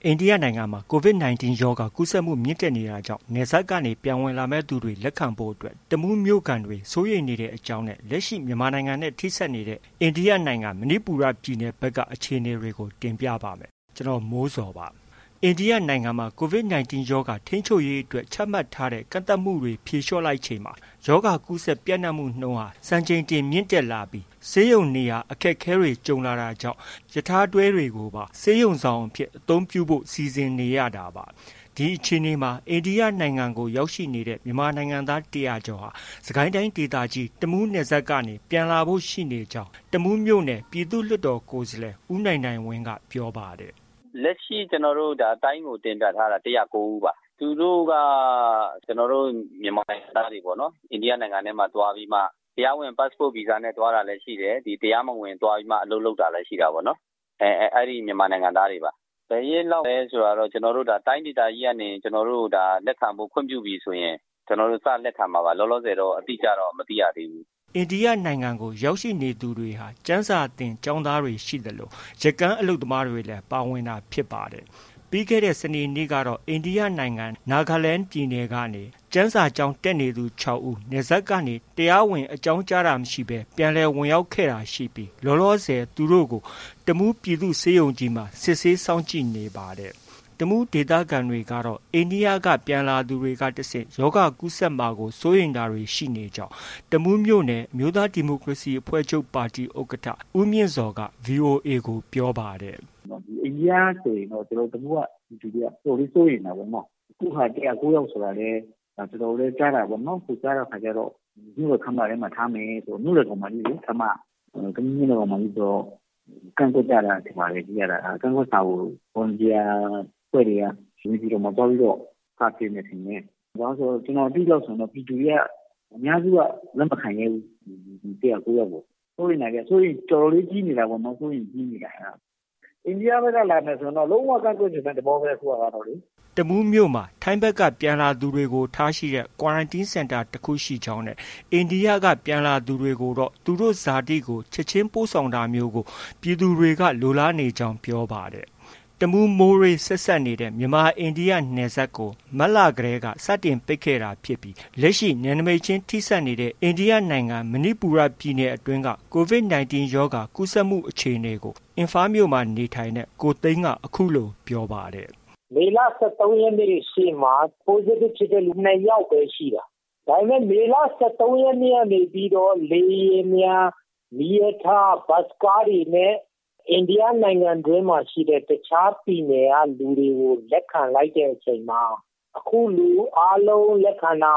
အိန္ဒိယနိုင်ငံမှာ COVID-19 ရောဂါကူးစက်မှုမြင့်တက်နေတာကြောင့်နယ်စပ်ကနေပြန်ဝင်လာမယ့်သူတွေလက်ခံဖို့အတွက်တမူးမြို့ခံတွေစိုးရိမ်နေတဲ့အကြောင်းနဲ့လက်ရှိမြန်မာနိုင်ငံနဲ့ထိစပ်နေတဲ့အိန္ဒိယနိုင်ငံမဏိပူရပြည်နယ်ဘက်ကအခြေအနေတွေကိုတင်ပြပါမယ်။ကျွန်တော်မိုးစောပါ။အိန္ဒိယနိုင်ငံမှာ COVID-19 ရောဂါထိန်းချုပ်ရေးအတွက်ချမှတ်ထားတဲ့ကန့်သတ်မှုတွေဖြေလျှော့လိုက်ချိန်မှာရောဂါကူးစက်ပြန့်နှံ့မှုနှုန်းဟာစံချိန်တင်မြင့်တက်လာပြီးဆေးရုံနေရာအခက်အခဲတွေကြုံလာတာကြောင့်ရထားတွဲတွေကိုပါဆေးရုံဆောင်အဖြစ်အသုံးပြုဖို့စီစဉ်နေရတာပါ။ဒီအခြေအနေမှာအိန္ဒိယနိုင်ငံကိုရောက်ရှိနေတဲ့မြန်မာနိုင်ငံသား100ကျော်ဟာစကိုင်းတိုင်းဒေသကြီးတမူးနယ်စပ်ကနေပြန်လာဖို့ရှိနေကြောင်းတမူးမြို့နယ်ပြည်သူ့လွှတ်တော်ကိုယ်စားလှယ်ဦးနိုင်နိုင်ဝင်းကပြောပါတယ်။လက်ရှိကျွန်တော်တို့တိုင်းကိုတင်ပြထားတာ109ဦးပါ။သူတို့ကကျွန်တော်တို့မြန်မာနိုင်ငံသားတွေပေါ့နော်။အိန္ဒိယနိုင်ငံထဲမှာသွားပြီးမှတရားဝင် passport visa နဲ့သွားတာလည်းရှိတယ်။ဒီတရားမဝင်သွားပြီးမှအလုပ်လုပ်တာလည်းရှိတာပေါ့နော်။အဲ့ဒီမြန်မာနိုင်ငံသားတွေပါ။ဘယ်ရက်လောက်လဲဆိုတော့ကျွန်တော်တို့တိုင်းဒေသကြီးကနေကျွန်တော်တို့လက်ခံဖို့ခွင့်ပြုပြီဆိုရင်ကျွန်တော်တို့စလက်ခံမှာပါလောလောဆယ်တော့အတိအကျတော့မသိရသေးဘူး။အိန္ဒိယနိုင်ငံကိုရောက်ရှိနေသူတွေဟာကျန်းစာသင်ကျောင်းသားတွေရှိသလိုရကန်းအလုပ်သမားတွေလည်းပါဝင်တာဖြစ်ပါတယ်။ပြီးခဲ့တဲ့စနေနေ့ကတော့အိန္ဒိယနိုင်ငံနာဂလန်းပြည်နယ်ကနေကျန်းစာကျောင်းတက်နေသူ6ဦးနယ်စပ်ကနေတရားဝင်အကြောင်းကြားတာမရှိဘဲပြန်လည်ဝင်ရောက်ခဲ့တာရှိပြီးလောလောဆယ်သူတို့ကိုတမူးပြည်သူ့ဆေးရုံကြီးမှာစစ်ဆေးစောင့်ကြည့်နေပါတယ်။တမူးဒေသခံတွေကတော့အိန္ဒိယကပြန်လာသူတွေကတဆင့်ယောဂကူးစက်မှာကိုစိုးရိမ်တာတွေရှိနေကြောင်းတမူးမြို့နယ်အမျိုးသားဒီမိုကရေစီအဖွဲ့ချုပ်ပါတီဥက္ကဋ္ဌဦးမြင့်စော်က VOA ကိုပြောပါတယ်။အိန္ဒိယဆိုရင်တော့ကျွန်တော်တို့ကဒီတွေကတော်လေးစိုးရိမ်တာပေါ့နော်။အခုဟာ109ယောက်ဆိုတာလေကျွန်တော်လည်းကြားတာပေါ့နော်။ခုကြားတဲ့ခါကျတော့မြို့ခမ်းမထဲမှာထားမယ်ဆိုမြို့လေကောင်မကြီးခမ်းမကမြင်းလေကောင်မကြီးတော့ကန့်ကွက်ကြတာဒီမှာလေကြည့်ရတာကန့်ကွက်စာကိုဝန်ကြီးဖွဲ့တွေကဝင်ပြီးတော့မတော်ပြီးတော့ဖတ်ပြနေတယ်။ဒါဆိုကျွန်တော်တိလောက်ဆိုတော့ပြည်သူတွေကအများစုကလက်မခံရဘူးဒီ109ယောက်ကိုစိုးရိမ်နေကြစိုးရိမ်တော်လေးကြီးနေတာပေါ့နော်စိုးရိမ်ကြီးနေတာအိန္ဒိယဘက်ကလာမယ်ဆိုတော့လုံးဝကန့်ကွက်နေတဲ့သဘောပဲခုကတော့လေတမူးမြို့မှာထိုင်းဘက်ကပြန်လာသူတွေကိုထားရှိတဲ့ quarantine center တစ်ခုရှိကြောင်းနဲ့အိန္ဒိယကပြန်လာသူတွေကိုတော့သူတို့ဇာတိကိုချက်ချင်းပို့ဆောင်တာမျိုးကိုပြည်သူတွေကလိုလားနေကြောင်းပြောပါတယ်တမူးမိုးရေးဆက်ဆက်နေတဲ့မြန်မာအိန္ဒိယနယ်စပ်ကိုမတ်လကတည်းကစတင်ပိတ်ခဲ့တာဖြစ်ပြီးလက်ရှိနယ်နိမိတ်ချင်းထိစပ်နေတဲ့အိန္ဒိယနိုင်ငံမဏိပူရပြည်နယ်အတွင်းက COVID-19 ရောဂါကူးစက်မှုအခြေအနေကိုအင်ဖာမြို့မှာနေထိုင်တဲ့ကိုသိန်းကအခုလိုပြောပါတယ်။မေလ23ရက်နေ့ရှိမှာ positive ဖြစ်တဲ့လူ2ယောက်ပဲရှိတာ။ဒါပေမဲ့မေလ23ရက်နေ့ကနေပြီးတော့လေယာဉ်များမီးရထားဘတ်ကားတွေနဲ့အိန္ဒိယနိုင်ငံတွင်းမှာရှိတဲ့တခြားပြည်နယ်ကလူတွေကိုလက်ခံလိုက်တဲ့အချိန်မှာအခုလူအားလုံးလက်ခံတာ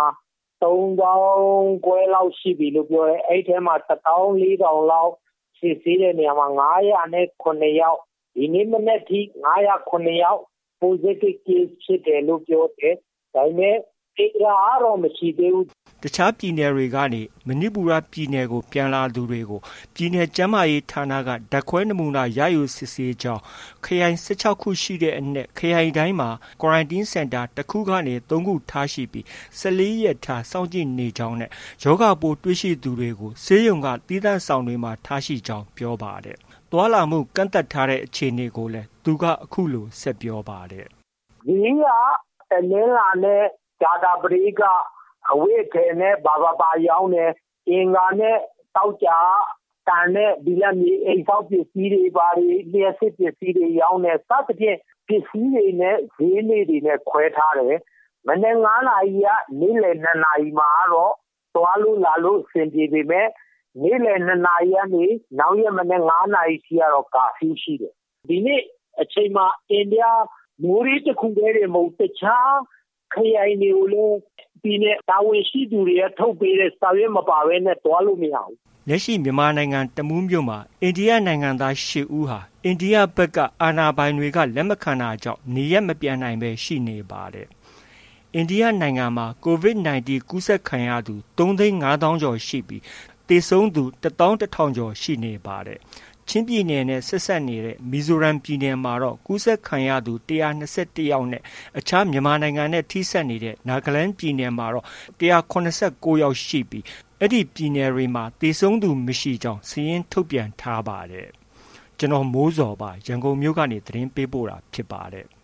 3000ခွဲလောက်ရှိပြီလို့ပြောရဲအဲ့ထဲမှာ14000လောက်စစ်ဆေးတဲ့နေရာမှာ909ယောက်ဒီနေ့မနေ့ထိ909ယောက် positive case ဖြစ်တယ်လို့ပြောတယ်ဒါပေမဲ့တေချာတော့မရှိသေးဘူးတခြားပြည်နယ်တွေကနေမဏိပူရပြည်နယ်ကိုပြန်လာသူတွေကိုပြည်နယ်ကျန်းမာရေးဌာနကဓာတ်ခွဲနမူနာရယူစစ်ဆေးကြောင်းခရိုင်16ခုရှိတဲ့အနက်ခရိုင်တိုင်းမှာ quarantine center တစ်ခုကနေ3ခုထားရှိပြီး14ရက်ထားစောင့်ကြည့်နေကြောင်းနဲ့ယောဂပိုးတွေ့ရှိသူတွေကိုဆေးရုံကသီးသန့်ဆောင်တွေမှာထားရှိကြောင်းပြောပါတယ်။သွာလာမှုကန့်သတ်ထားတဲ့အခြေအနေကိုလည်းသူကအခုလိုဆက်ပြောပါတယ်။ဒီကတနင်္လာနဲ့ဂျာတာပရိကအဝိထေနဲ့ဘာရောင်းတယ်အင်္ဂါနဲ့တောက်ကြတန်နဲ့ဒီလက်မြေအိမ်ဆောက်ပစ္စည်းတွေဘာတွေလျှက်စစ်ပစ္စည်းတွေရောင်းတယ်စသဖြင့်ပစ္စည်းတွေနဲ့ဈေးလေးတွေနဲ့ခွဲထားတယ်မနေ့9နာရီကနေ့လယ်2နာရီမှာတော့သွားလို့လာလို့အဆင်ပြေပေမဲ့နေ့လယ်2နာရီကနေနောက်ရက်မနေ့9နာရီရှိတော့ကာဖီရှိတယ်ဒီနေ့အချိန်မှာအိန္ဒိယမိုးရီတစ်ခုတည်းတွေမဟုတ်တခြားခရိုင်တွေကိုလည်းပြည်နယ်တာဝန်ရှိသူတွေထုတ်ပေးတဲ့စာရွက်မပါဘဲနဲ့တွားလို့မရဘူး။လက်ရှိမြန်မာနိုင်ငံတမူးမြို့မှာအိန္ဒိယနိုင်ငံသား10ဦးဟာအိန္ဒိယဘက်ကအာဏာပိုင်တွေကလက်မခံတာကြောင့်နေရပ်မပြန်နိုင်ပဲရှိနေပါတယ်။အိန္ဒိယနိုင်ငံမှာ COVID-19 ကူးစက်ခံရသူ3,500,000 ကျော်ရှိပြီးသေဆုံးသူ11,000 ကျော်ရှိနေပါတယ်။ချင်းပြည်နယ်နဲ့ဆက်ဆက်နေတဲ့မီဇိုရမ်ပြည်နယ်မှာတော့ကူးစက်ခံရသူ121ယောက်နဲ့အခြားမြန်မာနိုင်ငံနဲ့ထိစပ်နေတဲ့နာဂလန်းပြည်နယ်မှာတော့189ယောက်ရှိပြီးအဲ့ဒီပြည်နယ်တွေမှာသေဆုံးသူမရှိကြောင်းစာရင်းထုတ်ပြန်ထားပါတယ်။ကျွန်တော်မိုးစော်ပါရန်ကုန်မြို့ကနေသတင်းပေးပို့တာဖြစ်ပါတယ်